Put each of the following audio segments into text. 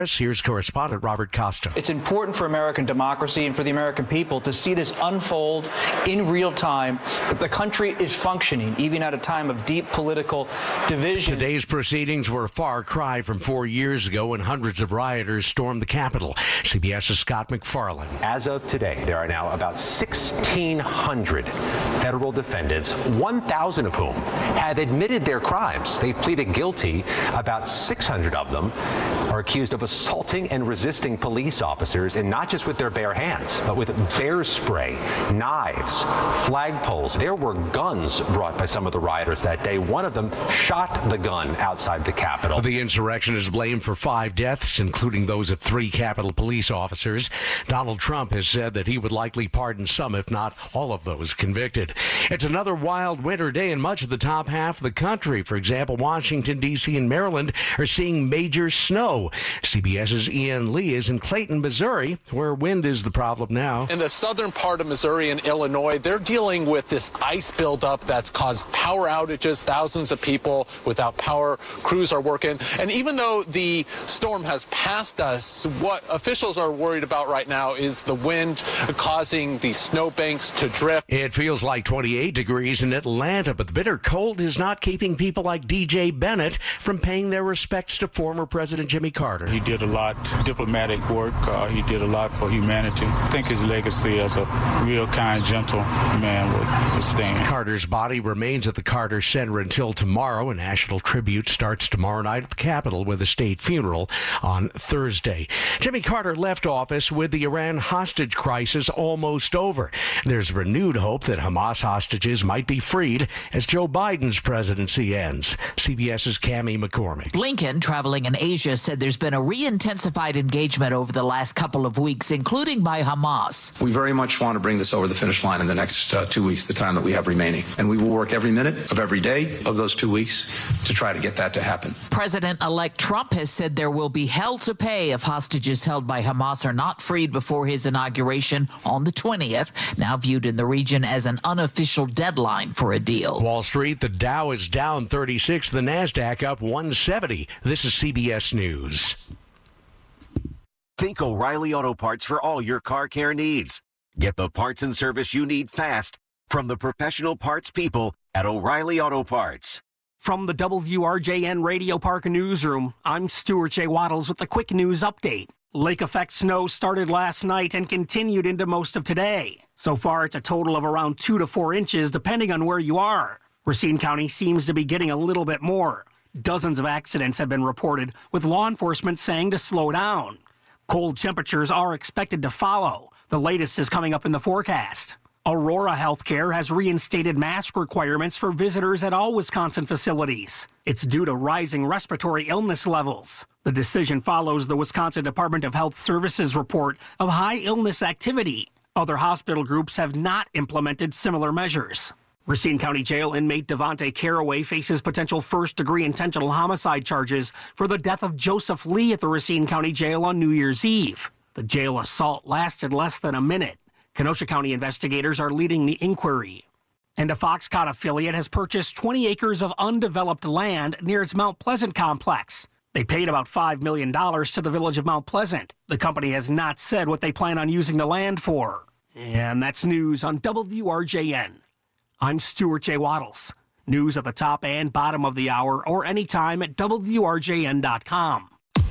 Here's correspondent Robert Costa. It's important for American democracy and for the American people to see this unfold in real time. The country is functioning, even at a time of deep political division. Today's proceedings were a far cry from 4 years ago when hundreds of rioters stormed the Capitol. CBS's Scott McFarland. As of today, there are now about 1,600 federal defendants, 1,000 of whom have admitted their crimes. They've pleaded guilty. About 600 of them are accused of assaulting and resisting police officers, and not just with their bare hands, but with bear spray, knives, flagpoles. There were guns brought by some of the rioters that day. One of them shot the gun outside the Capitol. The insurrection is blamed for 5 deaths, including those of 3 Capitol police officers. Donald Trump has said that he would likely pardon some, if not all of those convicted. It's another wild winter day in much of the top half of the country. For example, Washington, D.C. and Maryland are seeing major snow. CBS's Ian Lee is in Clayton, Missouri, where wind is the problem now. In the southern part of Missouri and Illinois, they're dealing with this ice buildup that's caused power outages. Thousands of people without power. Crews are working. And even though the storm has passed us, what officials are worried about right now is the wind causing the snowbanks to drift. It feels like 28 degrees in Atlanta, but the bitter cold is not keeping people like DJ Bennett from paying their respects to former President Jimmy Carter. He did a lot diplomatic work. He did a lot for humanity. I think his legacy as a real kind, gentle man would stand. Carter's body remains at the Carter Center until tomorrow. A national tribute starts tomorrow night at the Capitol with a state funeral on Thursday. Jimmy Carter left office with the Iran hostage crisis almost over. There's renewed hope that Hamas hostages might be freed as Joe Biden's presidency ends. CBS's Cammie McCormick. Blinken, traveling in Asia, said there's been a re-intensified engagement over the last couple of weeks, including by Hamas. We very much want to bring this over the finish line in the next 2 weeks, the time that we have remaining. And we will work every minute of every day of those 2 weeks to try to get that to happen. President-elect Trump has said there will be hell to pay if hostages held by Hamas are not freed before his inauguration on the 20th, now viewed in the region as an unofficial deadline for a deal. Wall Street, the Dow is down 36, the NASDAQ up 170. This is CBS News. Think O'Reilly Auto Parts for all your car care needs. Get the parts and service you need fast from the professional parts people at O'Reilly Auto Parts. From the WRJN Radio Park Newsroom, I'm Stuart J. Waddles with the quick news update. Lake effect snow started last night and continued into most of today. So far, it's a total of around 2 to 4 inches, depending on where you are. Racine County seems to be getting a little bit more. Dozens of accidents have been reported, with law enforcement saying to slow down. Cold temperatures are expected to follow. The latest is coming up in the forecast. Aurora Healthcare has reinstated mask requirements for visitors at all Wisconsin facilities. It's due to rising respiratory illness levels. The decision follows the Wisconsin Department of Health Services report of high illness activity. Other hospital groups have not implemented similar measures. Racine County Jail inmate Devontae Caraway faces potential first-degree intentional homicide charges for the death of Joseph Lee at the Racine County Jail on New Year's Eve. The jail assault lasted less than a minute. Kenosha County investigators are leading the inquiry. And a Foxconn affiliate has purchased 20 acres of undeveloped land near its Mount Pleasant complex. They paid about $5 million to the village of Mount Pleasant. The company has not said what they plan on using the land for. And that's news on WRJN. I'm Stuart J. Waddles. News at the top and bottom of the hour or anytime at WRJN.com.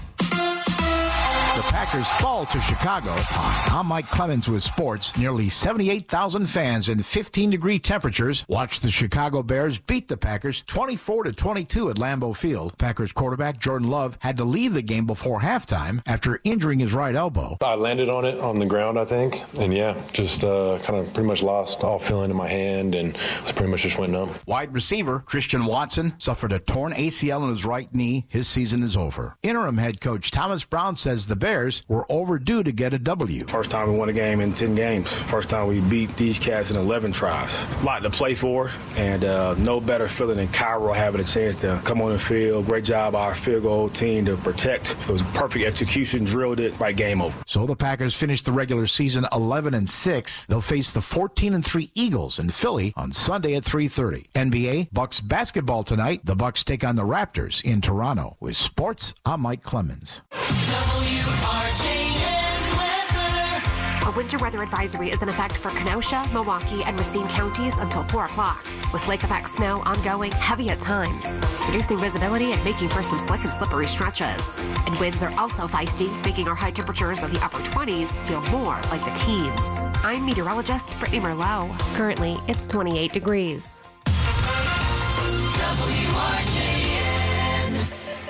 The Packers fall to Chicago. I'm Mike Clemens with sports. Nearly 78,000 fans in 15-degree temperatures watched the Chicago Bears beat the Packers 24-22 at Lambeau Field. Packers quarterback Jordan Love had to leave the game before halftime after injuring his right elbow. I landed on it on the ground, I think, and just kind of pretty much lost all feeling in my hand and pretty much just went numb. Wide receiver Christian Watson suffered a torn ACL in his right knee. His season is over. Interim head coach Thomas Brown says the Bears were overdue to get a W. First time we won a game in 10 games. First time we beat these cats in 11 tries. A lot to play for, and no better feeling than Cairo having a chance to come on the field. Great job our field goal team to protect. It was perfect execution, drilled it, right, game over. So the Packers finished the regular season 11-6. They'll face the 14-3 Eagles in Philly on Sunday at 3:30. NBA Bucks basketball tonight. The Bucks take on the Raptors in Toronto. With sports, I'm Mike Clemens. A winter weather advisory is in effect for Kenosha, Milwaukee, and Racine counties until 4 o'clock. With lake effect snow ongoing, heavy at times. It's reducing visibility and making for some slick and slippery stretches. And winds are also feisty, making our high temperatures of the upper 20s feel more like the teens. I'm meteorologist Brittany Merlot. Currently, it's 28 degrees. WRJN.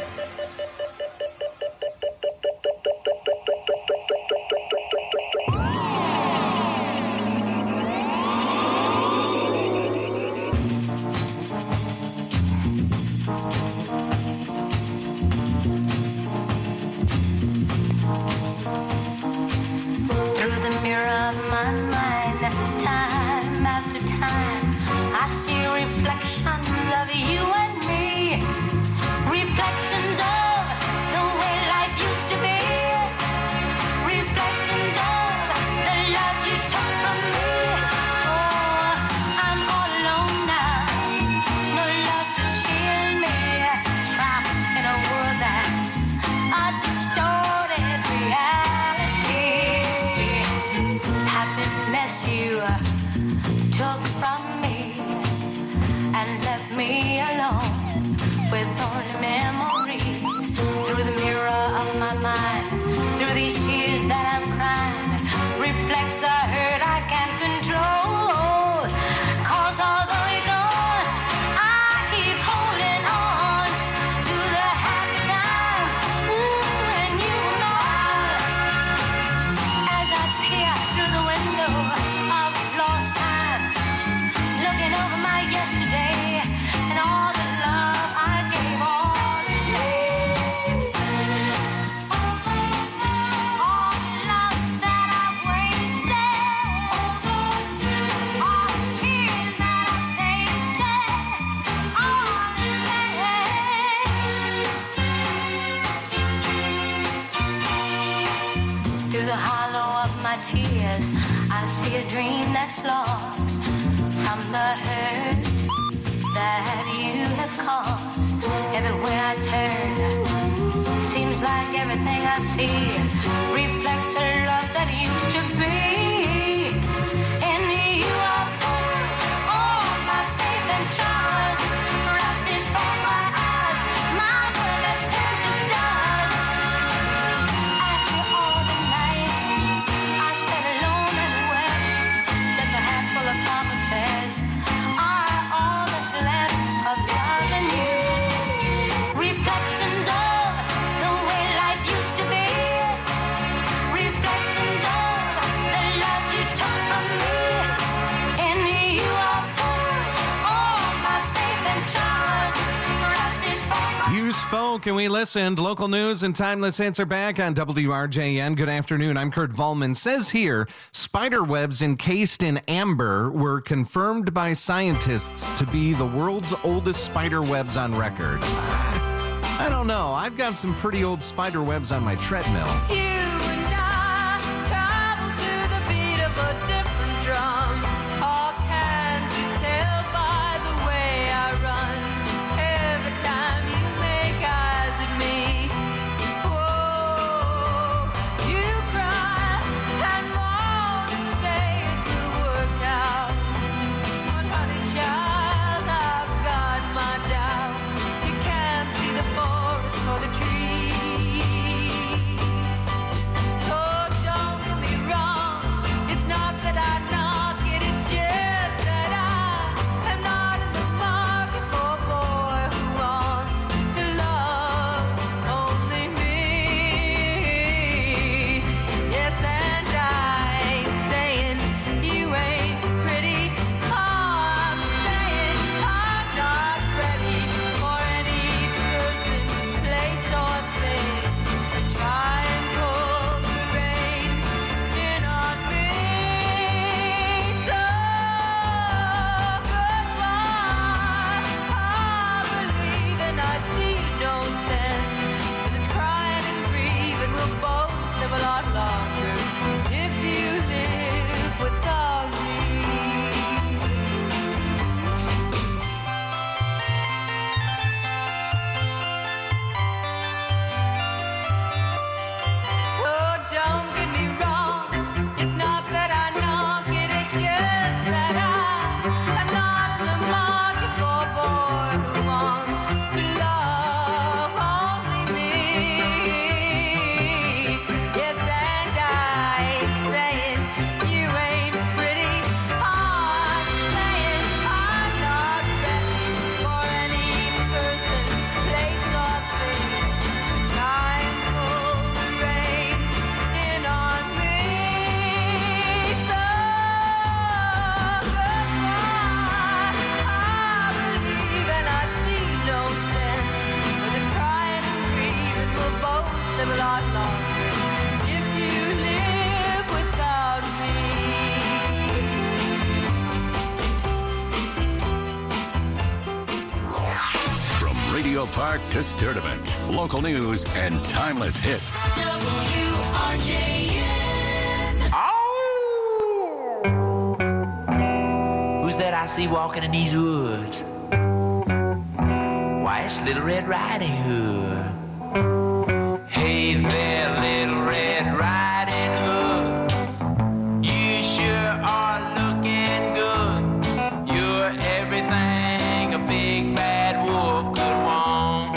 Through the mirror of my mind, time after time, I see reflections of you and me. Reflections of the way life used to be. Reflections of the love you took from me. Oh, I'm all alone now. No love to shield me. Trapped in a world that's a distorted reality. Happiness you took from me and left me alone with only memories. Through the mirror of my mind, through these tears that I'm crying, reflects the hurt I can't control. 'Cause although you're gone, I keep holding on to the happy time when you were mine. As I peer through the window of lost time, looking over my yesterday and all the love I gave all day. All the love that I've wasted, all the tears that I've tasted, all in vain. Through the hollow of my tears, I see a dream that's lost from the hurt that you have caused. Everywhere I turn, seems like everything I see reflects the love that used to be. In you I put all my faith and trust, right before my eyes, my world has turned to dust. After all the nights I sat alone and wept, just a handful of promises are all that's left of loving you. Reflections of the way life used to be. Reflections of the love you took from me. In you I put all my faith and trust, right before my You spoke and we listened. Local news and timeless hits are back on WRJN. Good afternoon. I'm Kurt Volman. Says here, spider webs encased in amber were confirmed by scientists to be the world's oldest spider webs on record. I don't know. I've got some pretty old spider webs on my treadmill. You and I travel to the beat of a different drum. Oh, can't you tell by the way I run? Every time you make eyes at me, whoa, you cry and moan and say it will work out. But honey child, I've got my doubts. You can't see the forest for the trees. So don't get me wrong, it's not that I knock it, it's just that I am not in the market for a boy who wants to love only me. Yes, and I ain't saying you ain't pretty. Oh, I'm saying I'm not ready for any person, place, or thing to try and pull the reins in on me. So goodbye. I believe and I see no sense in this crying and grieving. We'll both live a lot longer if you live without me. So don't get me wrong, it's not Park to Sturdivant. Local news and timeless hits. WRJN. Who's that I see walking in these woods? Why, it's Little Red Riding Hood. Hey there, Little Red Riding Hood. You sure are looking good. You're everything a big bad wolf could want.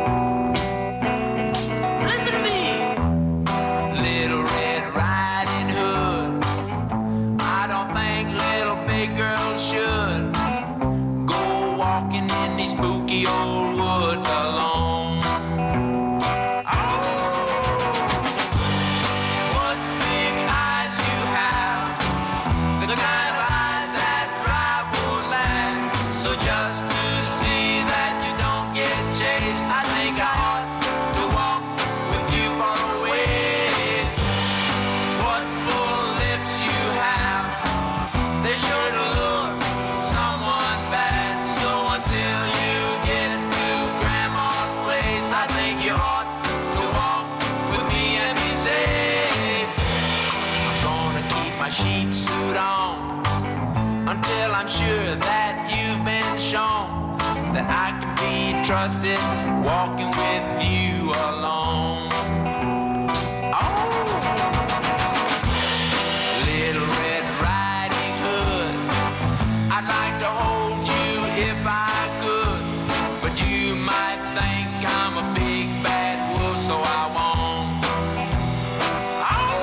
Listen to me, Little Red Riding Hood. I don't think little big girls should go walking in these spooky old woods alone. What big eyes you have, the kind of eyes that drive wolves mad. So just to see that you don't get chased, I think I ought to walk with you for a ways. What full lips you have, they sure to lure someone bad. So until you get to Grandma's place, I think you ought to walk with me and be safe. I'm gonna keep my sheep suit on until I'm sure that you've been shown that I can be trusted walking with you alone. Oh, Little Red Riding Hood, I'd like to hold you if I could, but you might think I'm a big bad wolf, so I won't. Oh,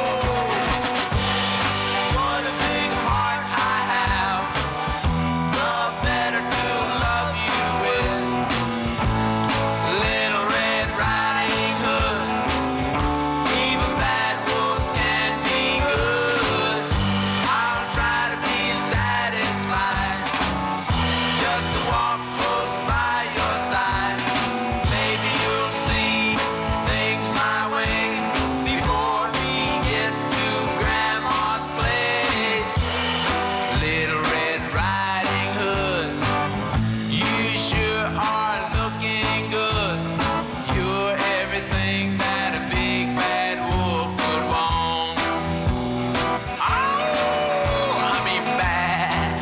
what a big heart I have, the better to love you with. Little Red Riding Hood, even bad wolves can be good. I'll try to be satisfied just to walk close by your side. Maybe you'll see things my way before we get to Grandma's place. Little Red Riding Hood, you sure are looking good. You're everything that a big bad wolf could want. Oh, I mean bad.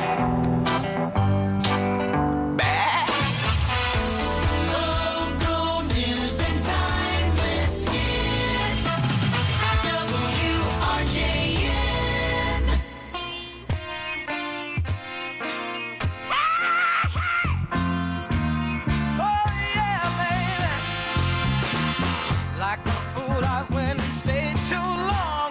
Bad. Local news and timeless hits. WRJN. Like a fool, I went and stayed too long.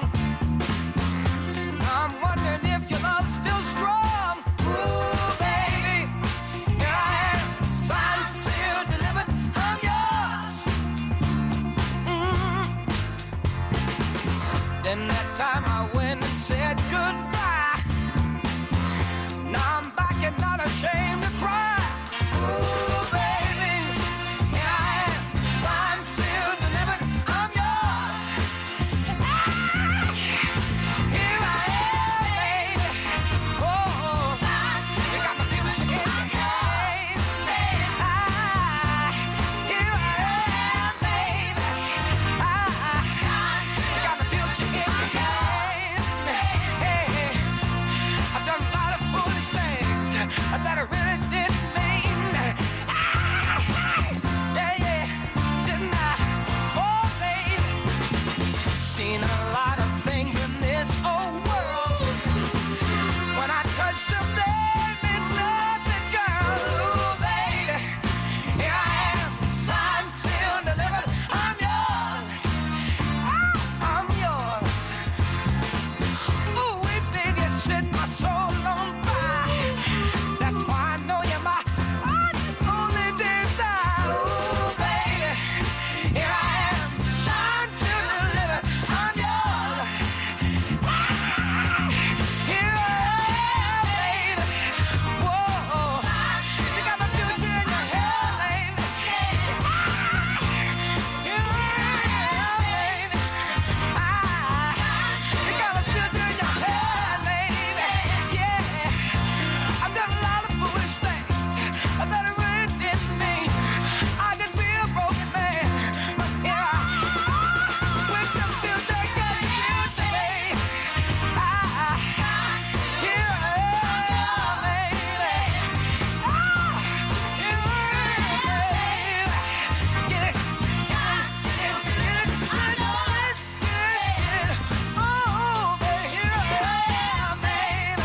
I'm wondering if your love's still strong. Ooh, baby, here I am, signed, sealed, delivered, I'm yours. Then that time I went and said goodbye. Now I'm back and not ashamed to cry. Ooh, baby, here I am, signed, sealed, delivered, I'm yours. Here I am, baby. Oh, you got me feeling again. Here I am, baby. You got me feeling again.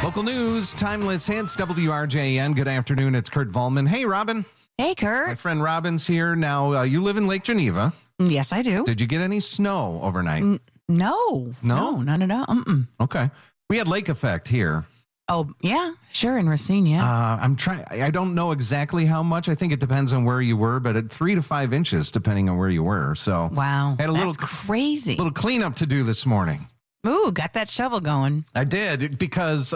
Local news, timeless hits, WRJN. Good afternoon. It's Kurt Volman. Hey, Robin. Hey, Kurt. My friend Robin's here. Now, you live in Lake Geneva. Yes, I do. Did you get any snow overnight? No. No? None at all. Okay. We had lake effect here. Oh, yeah. Sure, in Racine, yeah. I don't know exactly how much. I think it depends on where you were, but at 3 to 5 inches, depending on where you were. So, wow. Had a That's crazy. little cleanup to do this morning. Ooh, got that shovel going. I did because,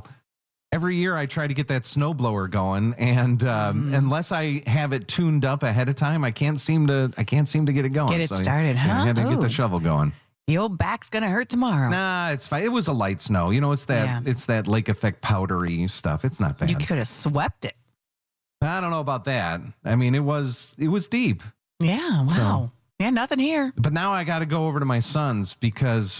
every year I try to get that snowblower going, and unless I have it tuned up ahead of time, I can't seem to get it going. Get it started, huh? I had to get the Ooh. shovel going. The old back's going to hurt tomorrow. Nah, it's fine. It was a light snow. It's that lake effect powdery stuff. It's not bad. You could have swept it. I don't know about that. I mean, it was deep. Yeah, wow. So, yeah, nothing here. but now I got to go over to my son's because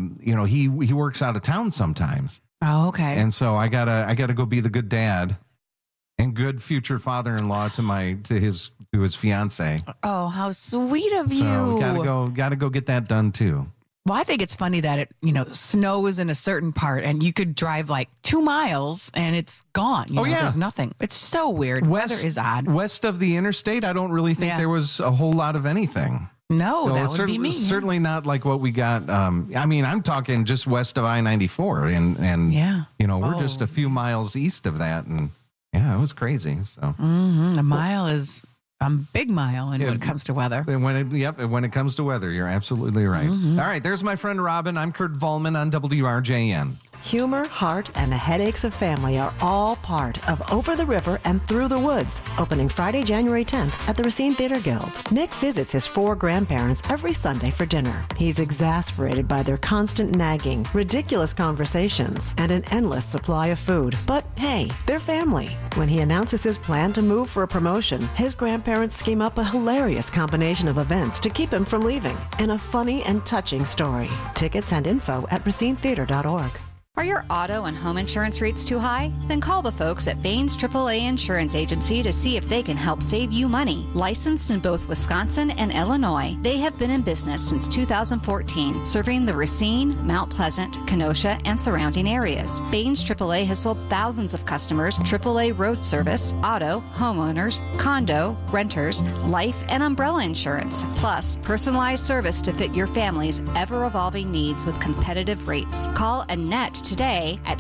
he works out of town sometimes. Oh, okay. And so I gotta go be the good dad and good future father-in-law to his fiance. Oh, how sweet of you. So gotta go get that done too. Well, I think it's funny that it, snows in a certain part and you could drive like 2 miles and it's gone. There's nothing. It's so weird. Weather is odd. West of the interstate, I don't really think there was a whole lot of anything. No, that would be me. Certainly not like what we got. I'm talking just west of I-94 and we're just a few miles east of that. And yeah, it was crazy. So a mile is a big mile when it comes to weather. And when it comes to weather, you're absolutely right. All right, there's my friend Robin. I'm Kurt Volman on WRJN. Humor, heart, and the headaches of family are all part of Over the River and Through the Woods, opening Friday, January 10th at the Racine Theater Guild. Nick visits his 4 grandparents every Sunday for dinner. He's exasperated by their constant nagging, ridiculous conversations, and an endless supply of food. But hey, they're family. When he announces his plan to move for a promotion, his grandparents scheme up a hilarious combination of events to keep him from leaving, and a funny and touching story. Tickets and info at racinetheater.org. Are your auto and home insurance rates too high? Then call the folks at Baines AAA Insurance Agency to see if they can help save you money. Licensed in both Wisconsin and Illinois, they have been in business since 2014, serving the Racine, Mount Pleasant, Kenosha, and surrounding areas. Baines AAA has sold thousands of customers AAA road service, auto, homeowners, condo, renters, life, and umbrella insurance, plus personalized service to fit your family's ever-evolving needs with competitive rates. Call Annette today at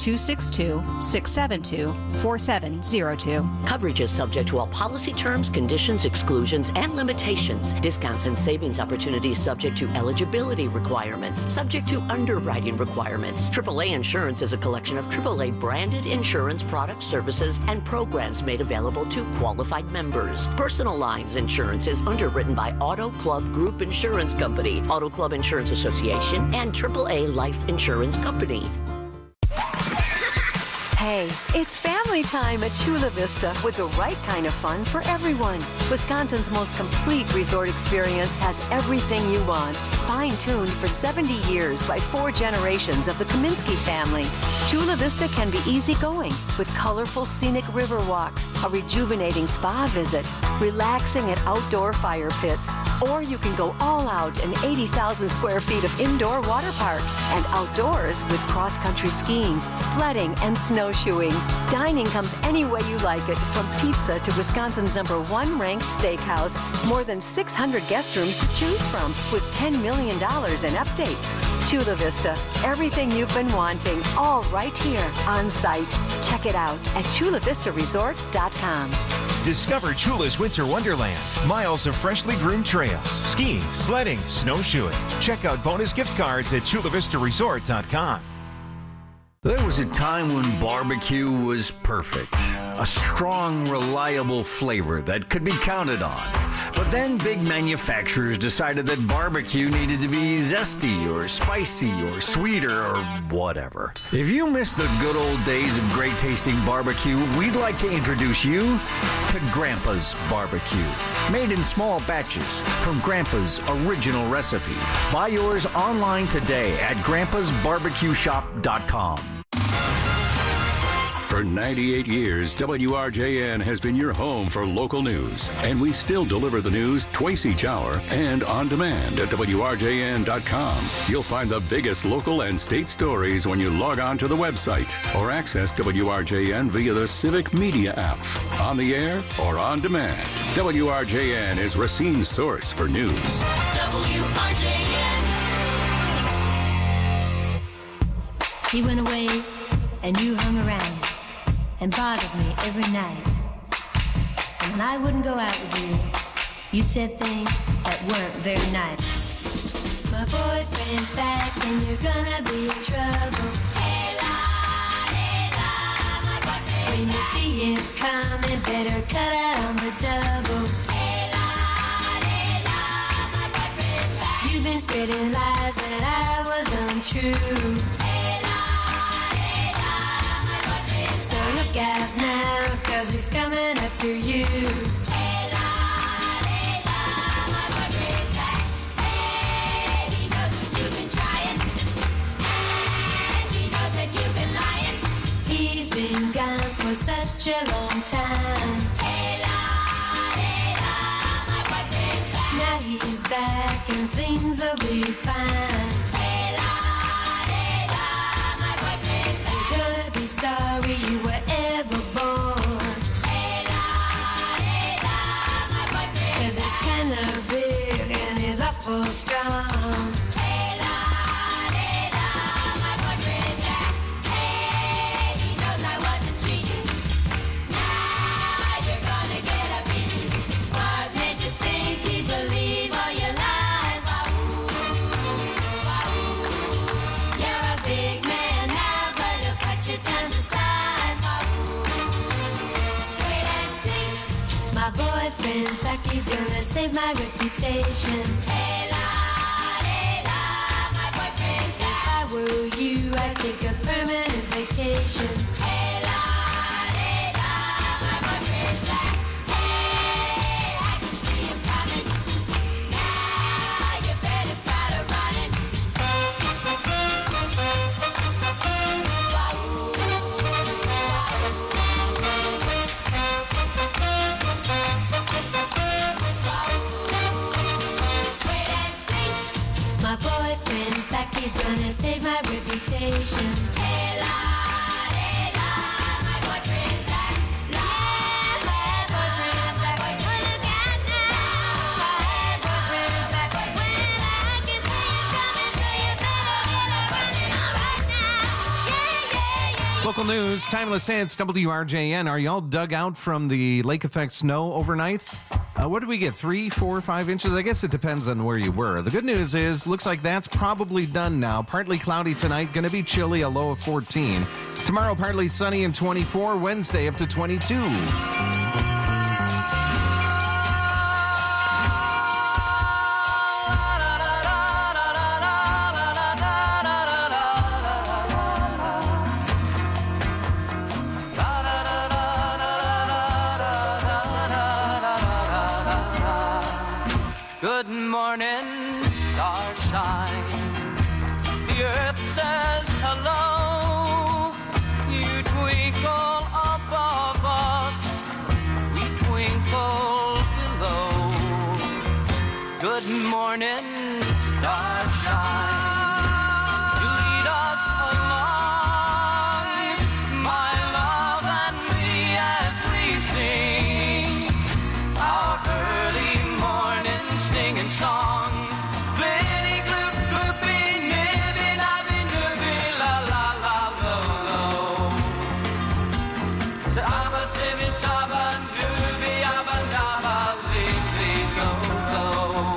262-672-4702. Coverage is subject to all policy terms, conditions, exclusions, and limitations. Discounts and savings opportunities subject to eligibility requirements, subject to underwriting requirements. AAA Insurance is a collection of AAA branded insurance products, services, and programs made available to qualified members. Personal Lines Insurance is underwritten by Auto Club Group Insurance Company, Auto Club Insurance Association, and AAA Life Insurance Company. Hey, it's family time at Chula Vista with the right kind of fun for everyone. Wisconsin's most complete resort experience has everything you want. Fine-tuned for 70 years by 4 generations of the Kaminsky family. Chula Vista can be easygoing with colorful scenic river walks, a rejuvenating spa visit, relaxing at outdoor fire pits, or you can go all out in 80,000 square feet of indoor water park and outdoors with cross-country skiing, sledding, and snowshoeing. Dining comes any way you like it, from pizza to Wisconsin's #1 ranked steakhouse. More than 600 guest rooms to choose from with $10 million in updates. Chula Vista, everything you've been wanting, all right here on site. Check it out at chulavistaresort.com. Discover Chula's Winter Wonderland. Miles of freshly groomed trails, skiing, sledding, snowshoeing. Check out bonus gift cards at chulavistaresort.com. There was a time when barbecue was perfect. A strong, reliable flavor that could be counted on. But then big manufacturers decided that barbecue needed to be zesty or spicy or sweeter or whatever. If you miss the good old days of great tasting barbecue, we'd like to introduce you to Grandpa's Barbecue. Made in small batches from Grandpa's original recipe. Buy yours online today at grandpasbarbecueshop.com. For 98 years, WRJN has been your home for local news, and we still deliver the news twice each hour and on demand at WRJN.com. You'll find the biggest local and state stories when you log on to the website or access WRJN via the Civic Media app, on the air or on demand. WRJN is Racine's source for news. WRJN. He went away and you hung around and bothered me every night. And when I wouldn't go out with you, you said things that weren't very nice. My boyfriend's back and you're gonna be in trouble. Hey la, my boyfriend. When you see him coming, better cut out on the double. Hey la, my boyfriend's back. You've been spreading lies that I was untrue. So look out now, 'cause he's coming after you. Layla, my boyfriend's back. Hey, he knows that you've been trying. And he knows that you've been lying. He's been gone for such a long time. Layla, my boyfriend's back. Now he's back and things will be fine. Sorry you were ever born. My boyfriend. 'Cause it's kinda big and he's awful strong. My boyfriend's back. Hey, he knows I wasn't cheating. Now you're gonna get a beating. What made you think he'd believe all your lies? You're a big man now, but he'll cut you down to size. Wait and see. My boyfriend's back, he's gonna save my reputation. Hey la, my boyfriend's back. If I were you, I'd take a permanent vacation. Hey la, my boyfriend's back. Hey, I can see him coming. Now you better start a running. My boyfriend's back, he's gonna save my reputation. Hey la, my boyfriend's back. La, my boyfriend's back. Look out now. My boyfriend's back. When I can see him coming, so you better get a running all right now. Yeah. Local news, timeless hits, WRJN. Are y'all dug out from the lake effect snow overnight? What did we get? 3, 4, 5 inches? I guess it depends on where you were. The good news is, looks like that's probably done now. Partly cloudy tonight, going to be chilly, a low of 14. Tomorrow, partly sunny and 24. Wednesday, up to 22. Good morning, starshine. The earth says hello. You twinkle above us, we twinkle below. Good morning, starshine. You lead us along, my love and me, as we sing our early morning singing song. Blitty gloop gloopy, nibby nabby nibby, la la la lo lo. The abba sibby saba nubby abba nabba libby lo lo.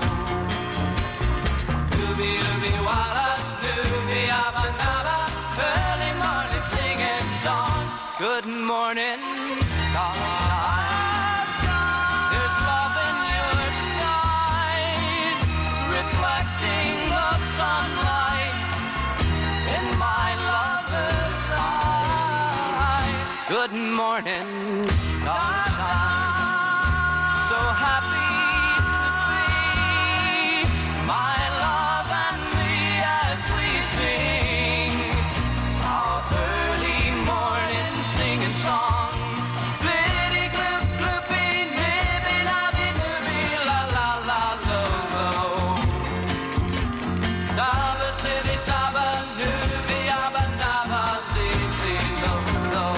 Nubby nubby walla nubby abba nabba, early morning singing song. Good morning, starshine. There's love in your skies, reflecting the sunlight in my lover's eyes. Good morning, starshine. So happy to be, my love and me, as we sing our early morning singing city saba nubi abanaba li lo lo.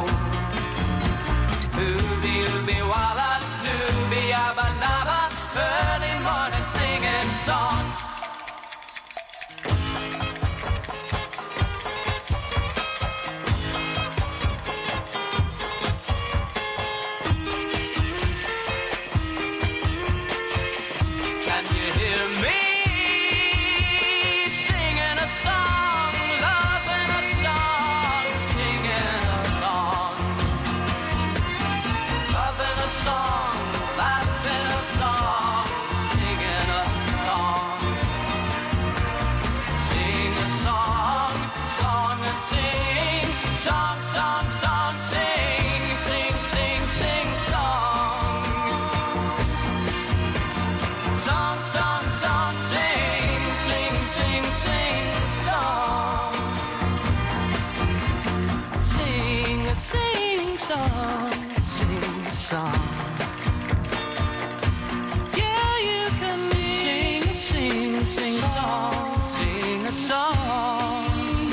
Ubi ubi wala nubi abanaba, early morning singing song. Can you hear me singing a song, loving a song, singing a song, loving a song, laughing a song, singing a song, sing a song, song and sing, song, song, song, sing, sing, sing, sing, song. Song, song, song, sing, sing, sing, sing, song. Sing a sing song, sing song. Yeah, you can sing song, sing a song.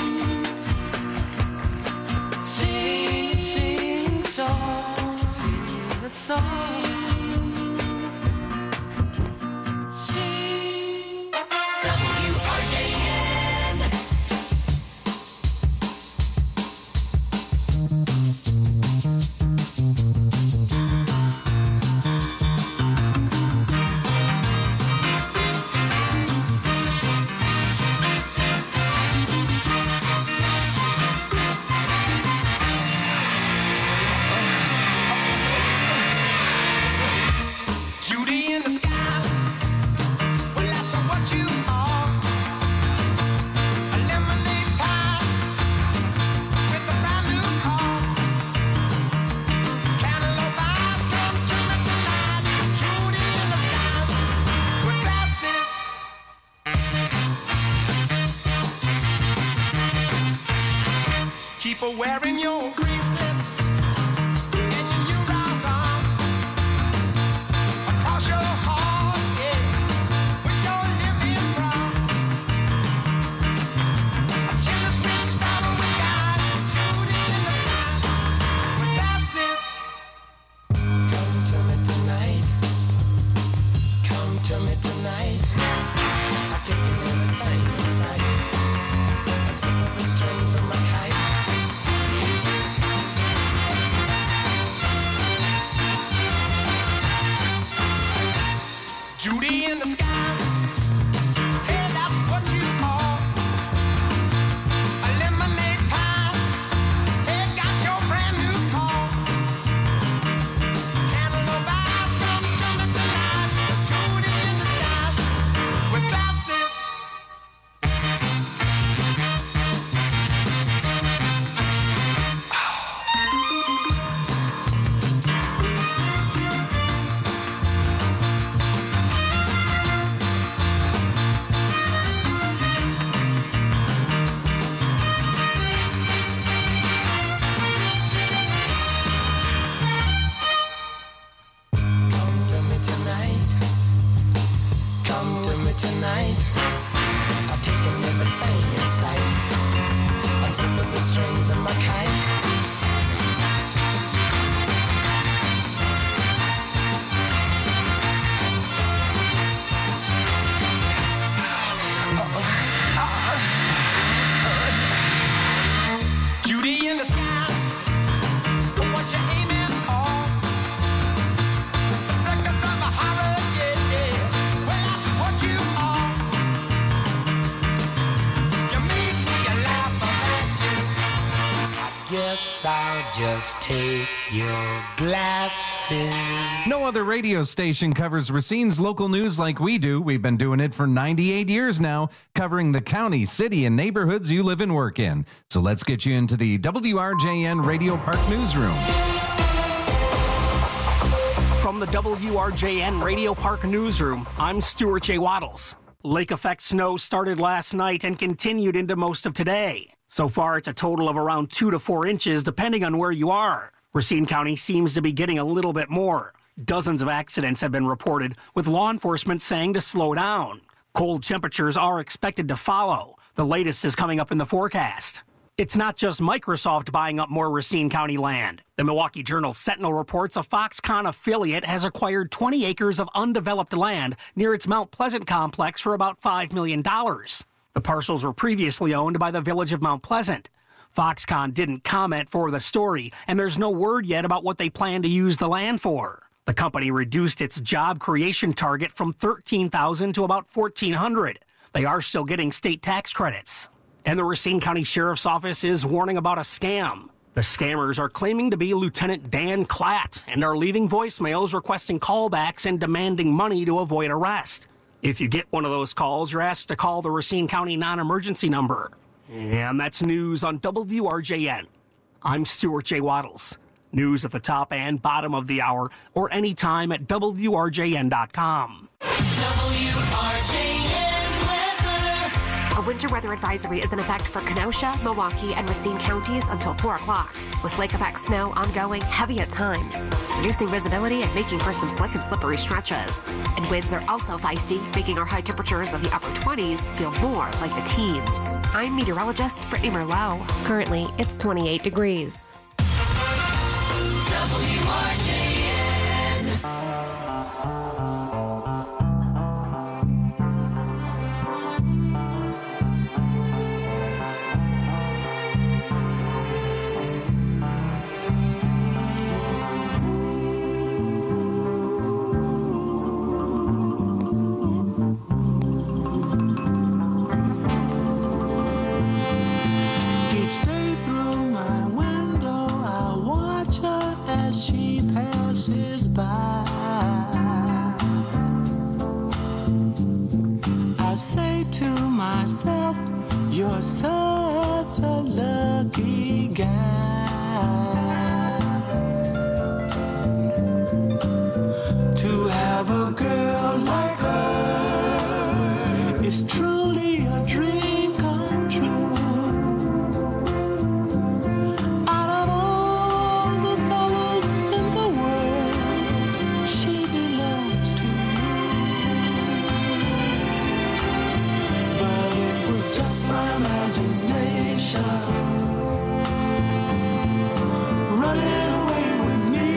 Sing song, sing a song. Judy in the sky. Well, that's what you are. A lemonade pie with a brand new car. Cantaloupe eyes come to me tonight. Judy in the sky with glasses. Keep her wearing your bracelets and your new round across your heart, yeah, with your living brown. A chimney sweet sparrow with eyes, Judy in the sky with glasses. Come to me tonight. Come to me tonight. I've taken everything in sight. And some of the strings of my kite. Judy in the sky. Hey, that's what you are. A lemonade pies. Hey, got your brand new car. Cantaloupe eyes come to me tonight. Judy in the sky with glasses. Come to me tonight. Come to me tonight. I've taken everything in sight. Unzipping the strings of my kite. Judy in the sky. What you aiming for? The seconds of a horror, yeah, yeah. Well, that's what you are. You make me laugh at you. I guess I'll just take your glasses. No other radio station covers Racine's local news like we do. We've been doing it for 98 years now, covering the county, city, and neighborhoods you live and work in. So let's get you into the WRJN Radio Park newsroom. From the WRJN Radio Park newsroom, I'm Stuart J. Waddles. Lake effect snow started last night and continued into most of today. So far, it's a total of around 2 to 4 inches, depending on where you are. Racine County seems to be getting a little bit more. Dozens of accidents have been reported, with law enforcement saying to slow down. Cold temperatures are expected to follow. The latest is coming up in the forecast. It's not just Microsoft buying up more Racine County land. The Milwaukee Journal Sentinel reports a Foxconn affiliate has acquired 20 acres of undeveloped land near its Mount Pleasant complex for about $5 million. The parcels were previously owned by the village of Mount Pleasant. Foxconn didn't comment for the story, and there's no word yet about what they plan to use the land for. The company reduced its job creation target from 13,000 to about 1,400. They are still getting state tax credits. And the Racine County Sheriff's Office is warning about a scam. The scammers are claiming to be Lieutenant Dan Klatt and are leaving voicemails requesting callbacks and demanding money to avoid arrest. If you get one of those calls, you're asked to call the Racine County non-emergency number. And that's news on WRJN. I'm Stuart J. Waddles. News at the top and bottom of the hour or anytime at WRJN.com. A winter weather advisory is in effect for Kenosha, Milwaukee, and Racine counties until 4 o'clock. With lake effect snow ongoing, heavy at times. It's reducing visibility and making for some slick and slippery stretches. And winds are also feisty, making our high temperatures of the upper 20s feel more like the teens. I'm meteorologist Brittany Merlot. Currently, it's 28 degrees. I say to myself, you're such a lucky guy. To have a girl like her is truly a dream come true. Out of all the fellas in the world, she belongs to just my imagination running away with me.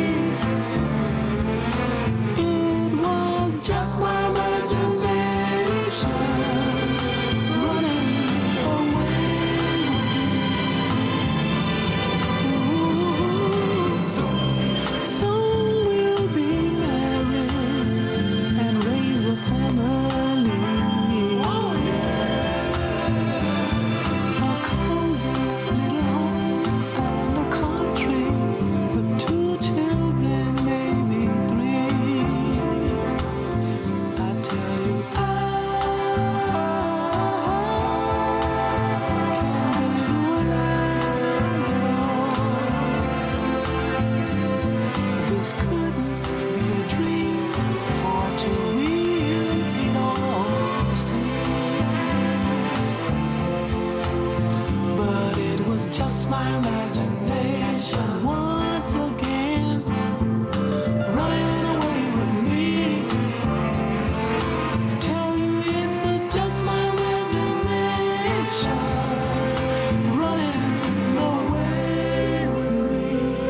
It was just my imagination running away with me. Soon we'll be married and raise a family. Just my imagination once again running away with me. I tell you it was just my imagination running away with me.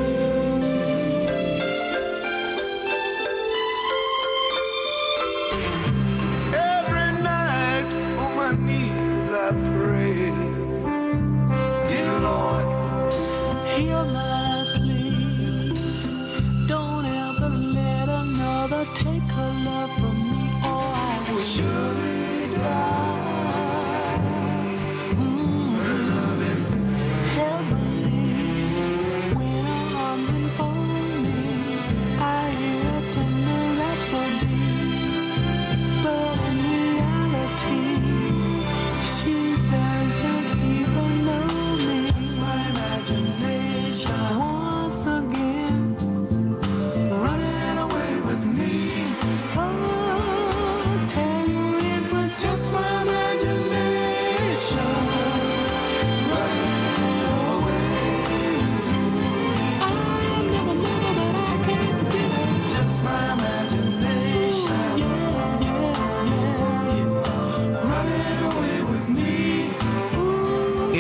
Every night on my knees I pray, dear Lord, hear my plea. Don't ever let another take her love from me, or I will surely die. Love is heavenly. When her arms enfold me, I hear a tender rhapsody. But in reality, she died.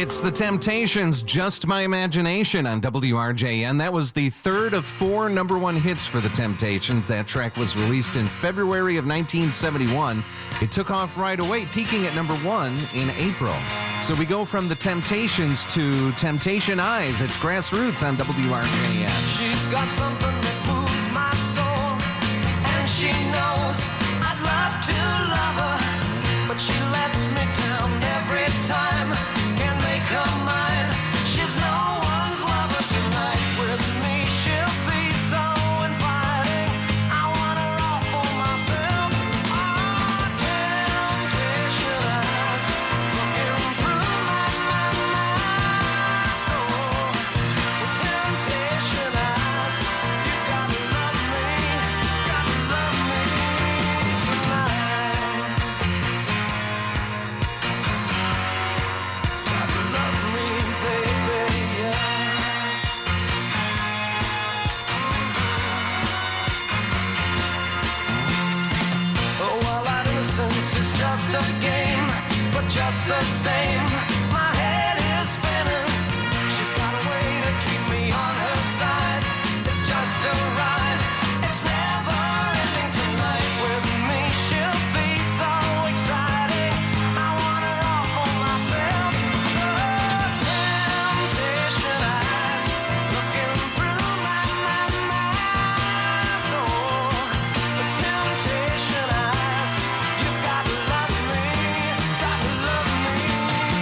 It's The Temptations, Just My Imagination on WRJN. That was the third of 4 number one hits for The Temptations. That track was released in February of 1971. It took off right away, peaking at number 1 in April. So we go from The Temptations to Temptation Eyes. It's Grassroots on WRJN. She's got something that moves my soul, and she knows I'd love to love her, but she lets me down every time. Can't make her mine. She's no one's lover tonight. With me she'll be so inviting. I want her all for myself. Oh, temptation eyes looking through my soul. Temptation eyes, you gotta love me tonight. Gotta love me, baby, yeah. Oh, well, our innocence is just a game, but just the same, my head is spinning. She's got a way to keep me on her side. It's just a ride. It's never ending tonight. With me, she'll be so exciting. I want her all for myself. Temptation eyes looking through my soul. The temptation eyes, you gotta love me tonight.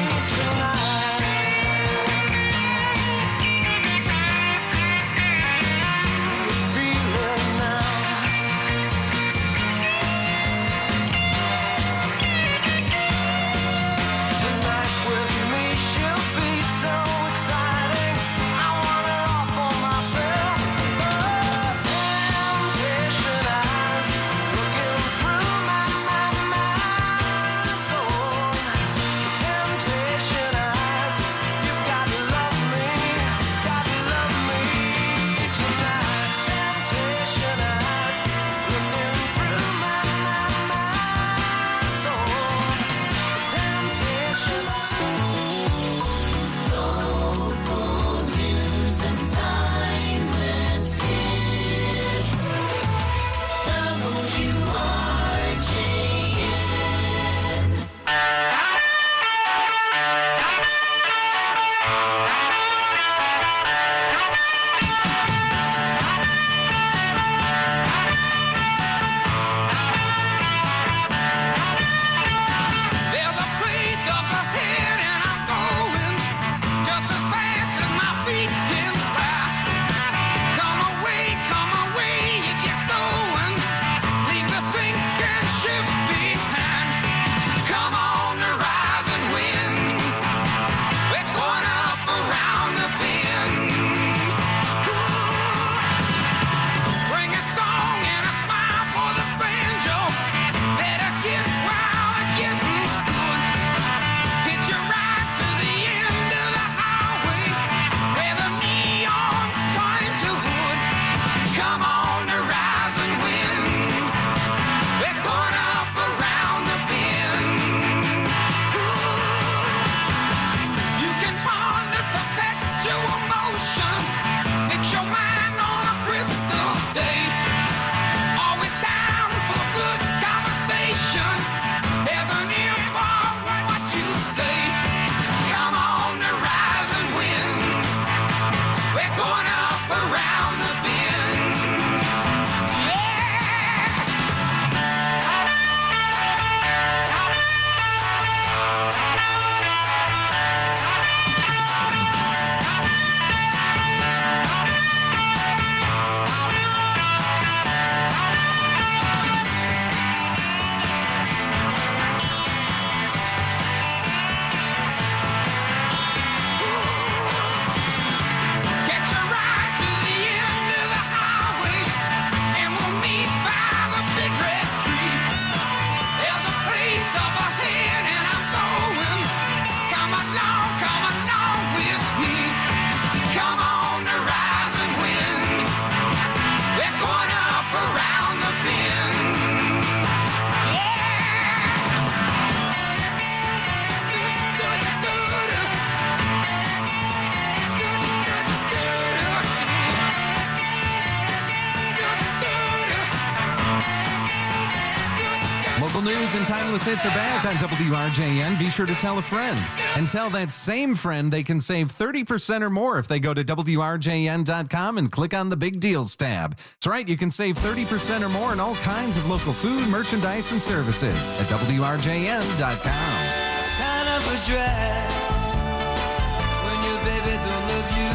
Local news and timeless hits are back on WRJN. Be sure to tell a friend. And tell that same friend they can save 30% or more if they go to WRJN.com and click on the Big Deals tab. That's right, you can save 30% or more on all kinds of local food, merchandise, and services at WRJN.com. Kind of a drag when your baby don't love you.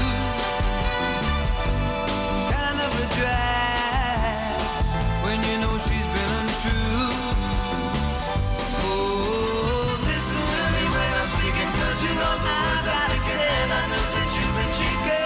Kind of a drag when you know she's been untrue. Oh, listen to me when I'm speaking, 'cause you know the words I'm thinking, and I know that you've been cheating.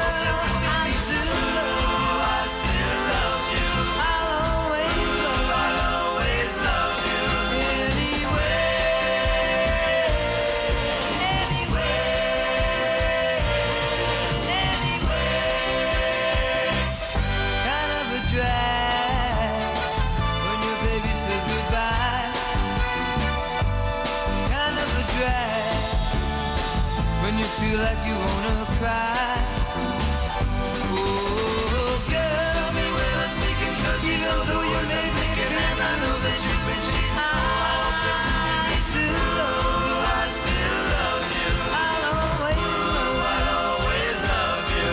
Feel like you wanna cry. Oh, girl, tell me when I'm speaking, 'cause even though you made me feel, and I know that you've been cheating, I still love you. I'll always love you.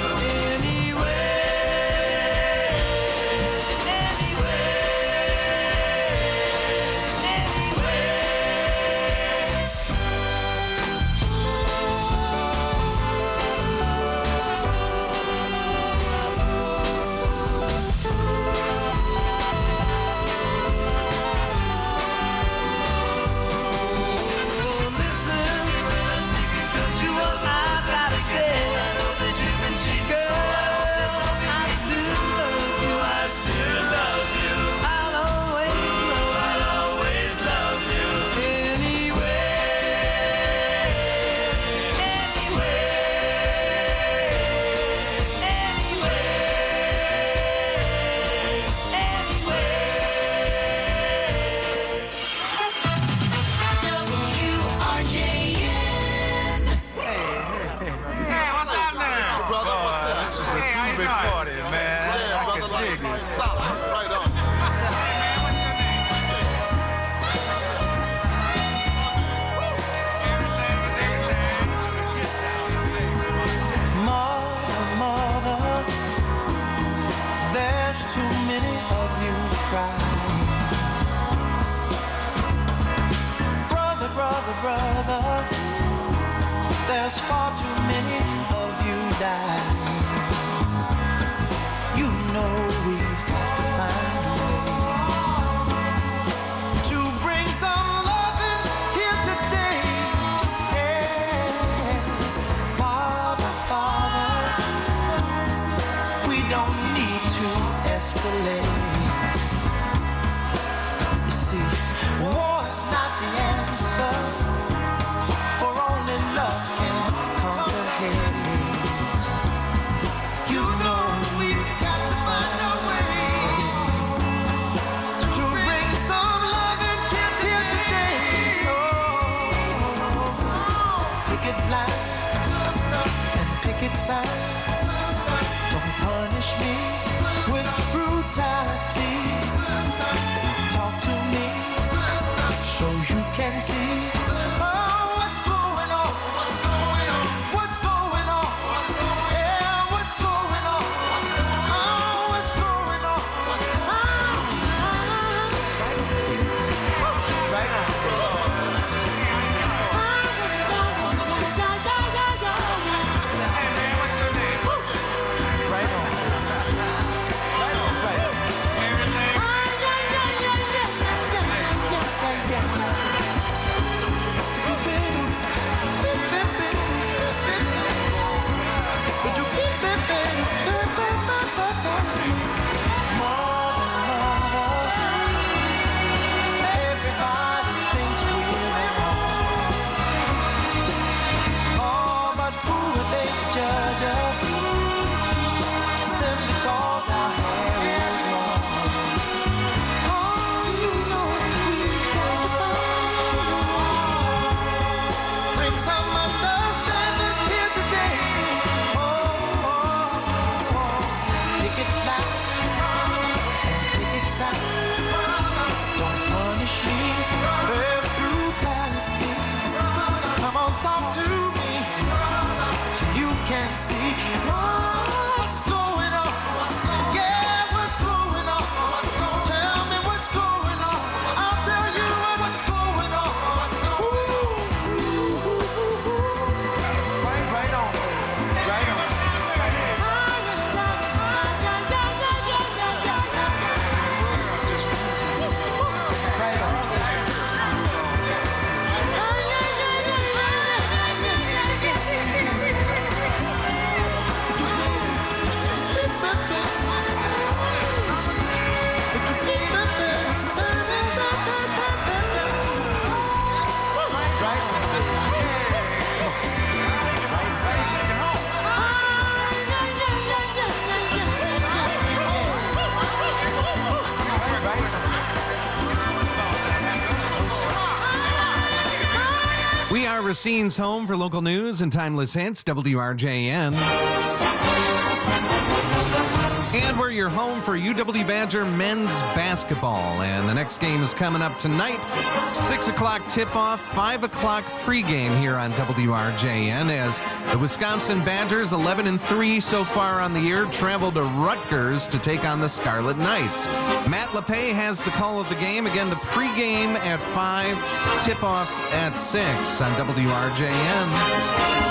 Brother, there's far too many of you dying. You know we've got to find a way to bring some loving here today. Yeah. Father, we don't need to escalate. You see, war is not the answer. Don't punish me with brutality. Talk to me so you can see what's going on. What's going on? What's going on? What's going on? Yeah, what's going on? What's going on? What's going on? What's going on? Right on. Right on. Racine's home for local news and timeless hits, WRJN. And we're your home for UW Badger men's basketball. And the next game is coming up tonight. 6 o'clock tip-off, 5 o'clock pregame here on WRJN as the Wisconsin Badgers, 11-3 so far on the year, travel to Rutgers to take on the Scarlet Knights. Matt LePay has the call of the game. Again, the pregame at 5, tip-off at 6 on WRJN.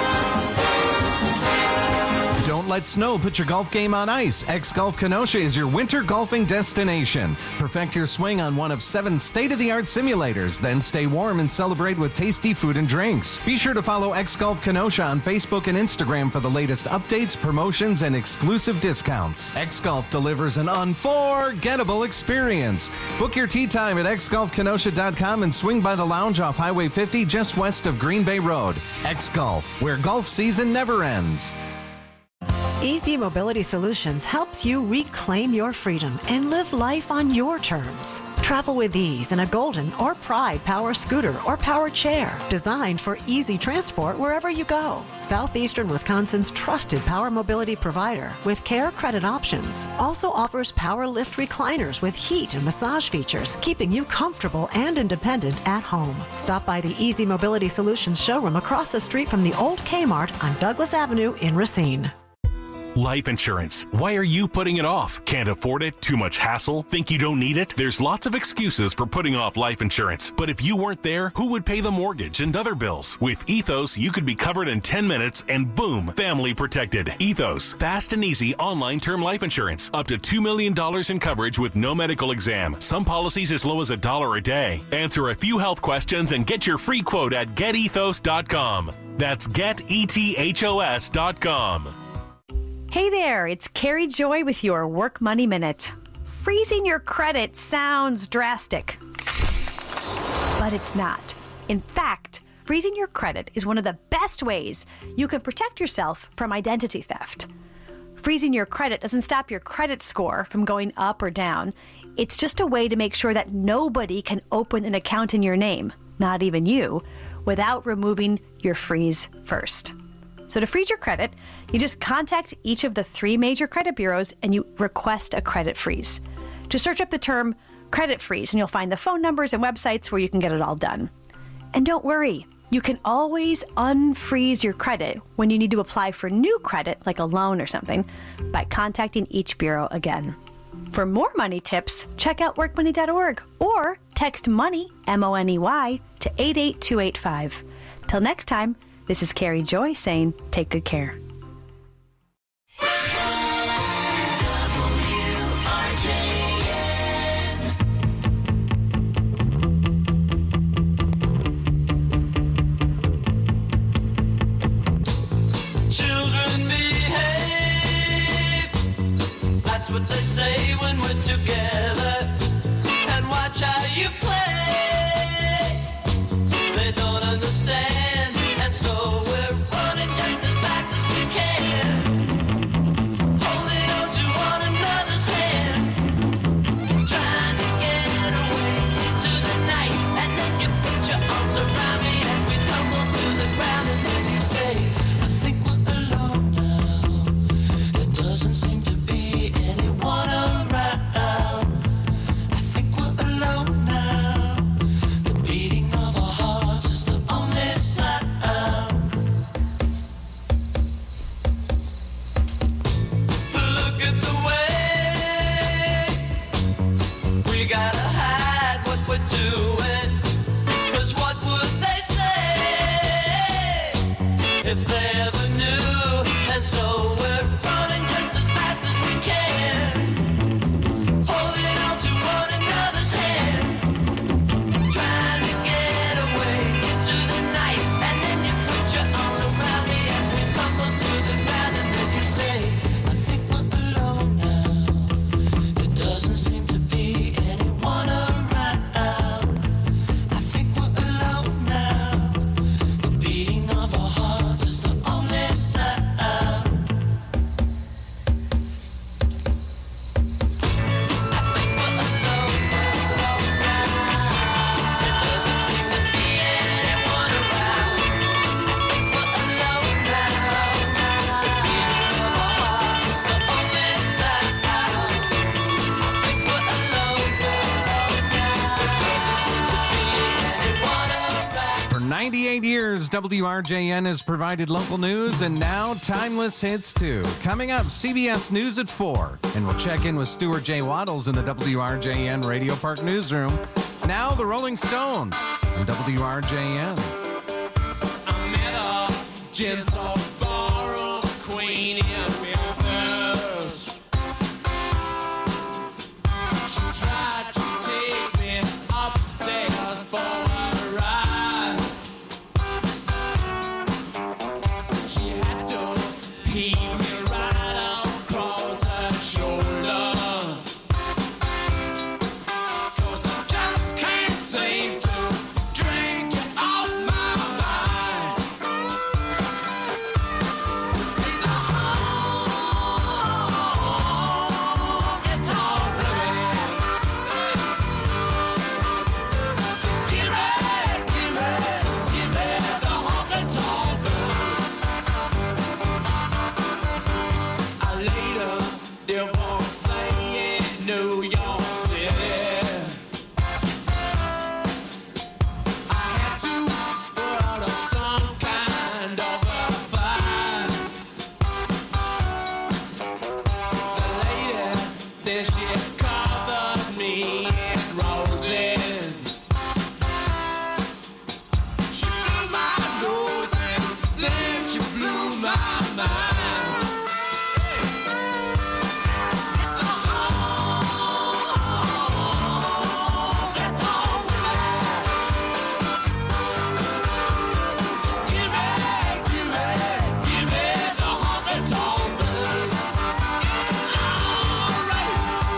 Don't let snow put your golf game on ice. X-Golf Kenosha is your winter golfing destination. Perfect your swing on one of 7 state-of-the-art simulators. Then stay warm and celebrate with tasty food and drinks. Be sure to follow X-Golf Kenosha on Facebook and Instagram for the latest updates, promotions, and exclusive discounts. X-Golf delivers an unforgettable experience. Book your tee time at xgolfkenosha.com and swing by the lounge off Highway 50 just west of Green Bay Road. X-Golf, where golf season never ends. Easy Mobility Solutions helps you reclaim your freedom and live life on your terms. Travel with ease in a Golden or Pride power scooter or power chair designed for easy transport wherever you go. Southeastern Wisconsin's trusted power mobility provider with care credit options also offers power lift recliners with heat and massage features, keeping you comfortable and independent at home. Stop by the Easy Mobility Solutions showroom across the street from the old Kmart on Douglas Avenue in Racine. Life insurance. Why are you putting it off? Can't afford it? Too much hassle? Think you don't need it? There's lots of excuses for putting off life insurance. But if you weren't there, who would pay the mortgage and other bills? With Ethos, you could be covered in 10 minutes and boom, family protected. Ethos, fast and easy online term life insurance. Up to $2 million in coverage with no medical exam. Some policies as low as $1 a day. Answer a few health questions and get your free quote at getethos.com. That's getethos.com. Hey there, it's Carrie Joy with your Work Money Minute. Freezing your credit sounds drastic, but it's not. In fact, freezing your credit is one of the best ways you can protect yourself from identity theft. Freezing your credit doesn't stop your credit score from going up or down. It's just a way to make sure that nobody can open an account in your name, not even you, without removing your freeze first. So to freeze your credit, you just contact each of the 3 major credit bureaus and you request a credit freeze. Just search up the term credit freeze and you'll find the phone numbers and websites where you can get it all done. And don't worry, you can always unfreeze your credit when you need to apply for new credit, like a loan or something, by contacting each bureau again. For more money tips, check out workmoney.org or text MONEY, M-O-N-E-Y, to 88285. Till next time, this is Carrie Joy saying, take good care. Children behave. That's what they say when we're together. And watch how you play. They don't understand. And so we're running just as fast as we can. Holding on to one another's hand. Trying to get away into the night. And then you put your arms around me as we tumble to the ground. And then you say, I think we're alone now. There doesn't seem to be anyone around. I think we're alone now. The beating of our hearts is the only sound. Look at the way we gotta hide what we're doing. 'Cause what would they say if they ever knew? And so we're running just as fast as we can, holding on to one another's hand, trying to get away into the night. And then you put your arms around me as we tumble to the ground. And then you say, I think we're alone now. There doesn't seem to be anyone around. I think we're alone now. The beating of our hearts is the only years, WRJN has provided local news and now timeless hits too. Coming up, CBS News at 4. And we'll check in with Stuart J. Waddles in the WRJN Radio Park newsroom. Now the Rolling Stones on WRJN. I met a gentle ballroom queen in Memphis. She tried to take me upstairs for a ride. She had to heave me right across her shoulder. 'Cause I just can't seem to drink you off my mind. It's a honky-tonk blues. Give me the honky-tonk blues. I later divorced in New York City. I had to put up some kind of a fight. The lady, then she covered me in roses. She blew my nose and then she blew my mind. It's a honky-tonk blues. Give me the honky-tonk blues. All right.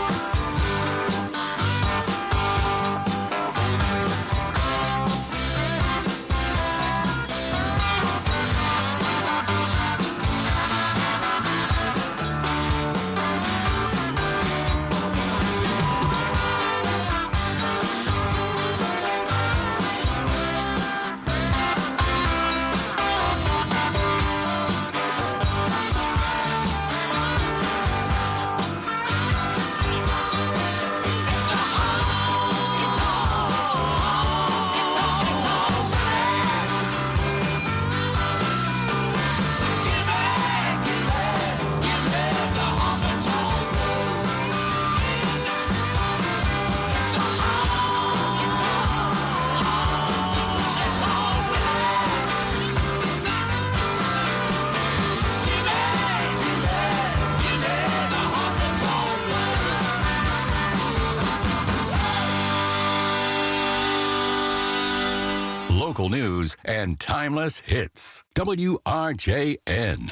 Local news and timeless hits. WRJN.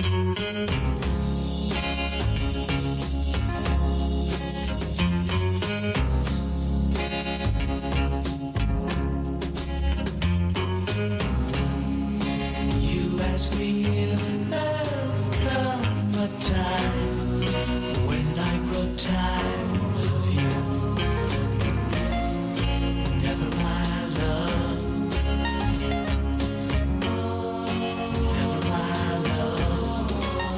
You ask me if there'll come a time when I grow tired of you. Never my love. Never my love.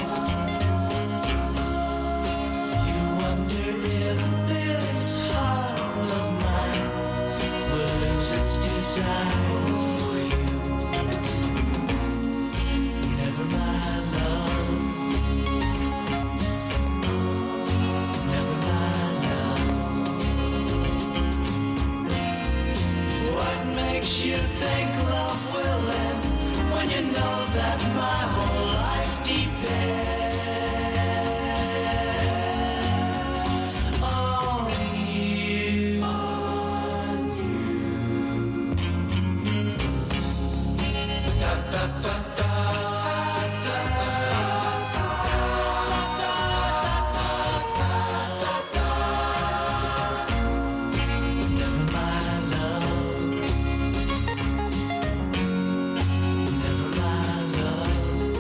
You wonder if this heart of mine will lose its desire for you. Never my love. Never my love. What makes you think love will end when you know that my whole life depends on you? Da, da, da, da, da, Never my love. Never my love.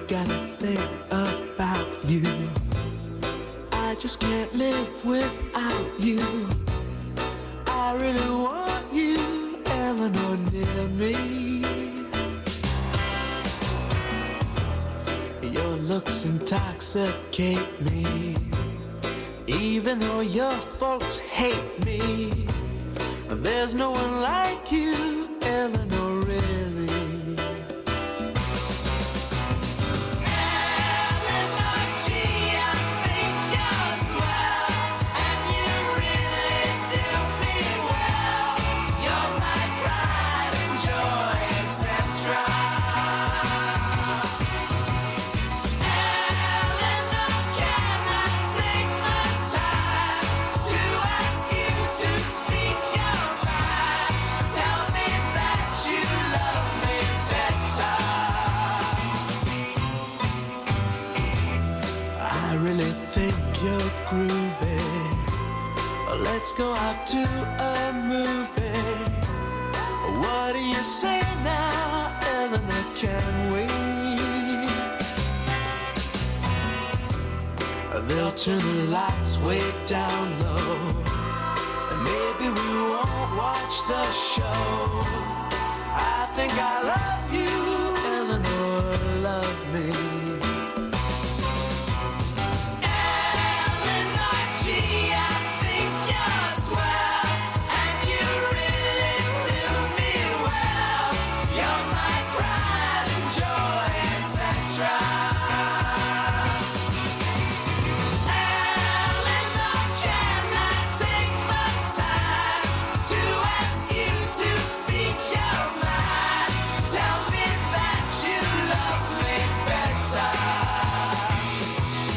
gotta think about you. I just can't live without you. I really want you, Eleanor, near me. Your looks intoxicate me, even though your folks hate me. There's no one like you, Eleanor, really. Eleanor, gee, I think you're swell, and you really do me well. You're my pride and joy, etc. Eleanor, can I take the time to ask you to speak your mind? Tell me that you love me better. I really think you're groovy. Let's go out to a movie. What do you say now, Eleanor, can we? They'll turn the lights way down low, and maybe we won't watch the show. I think I love